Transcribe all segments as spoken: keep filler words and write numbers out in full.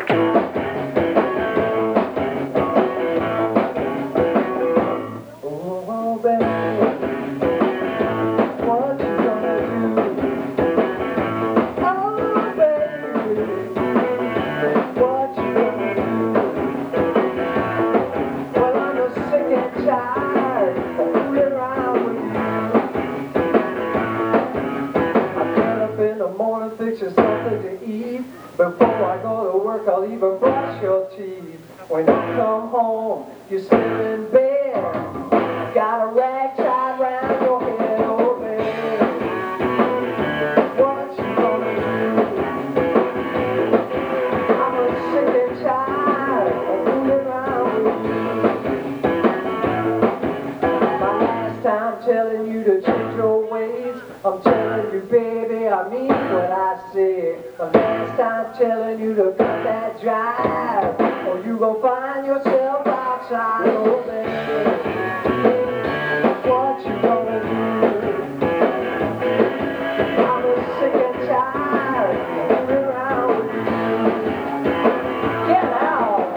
Oh, baby, what you gonna do? Oh, baby, what you gonna do? Well, I'm sick and tired of fooling around with you. I get up in the morning, fix you something to eat. Before I go to work, I'll even brush your teeth. When you come home, you sleep in bed. Got a rag tied round your head, oh baby. What you gonna do? I'm sick and tired of fooling around with you. My last time telling you to change your ways, I'm telling you, baby, I mean what I say. My last time telling you to cut that jive, or you gon' find yourself outside, oh baby. What you gonna do? I'm sick and tired of fooling around with you. Get out!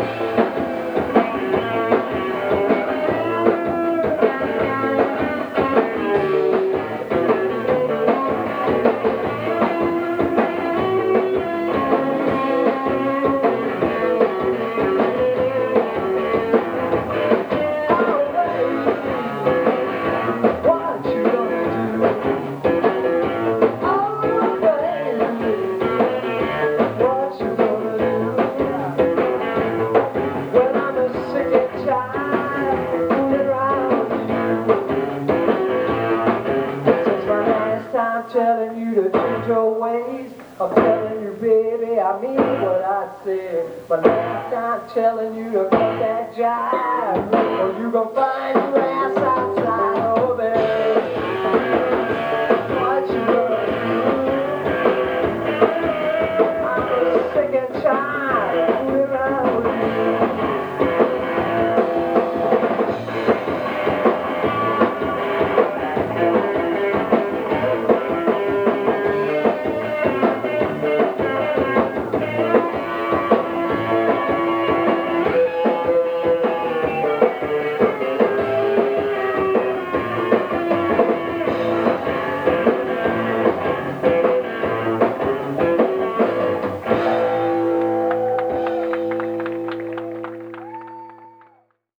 Telling you to change your ways, I'm telling you, baby, I mean what I say. But last time telling you to cut that jive, or you gon' find your ass out.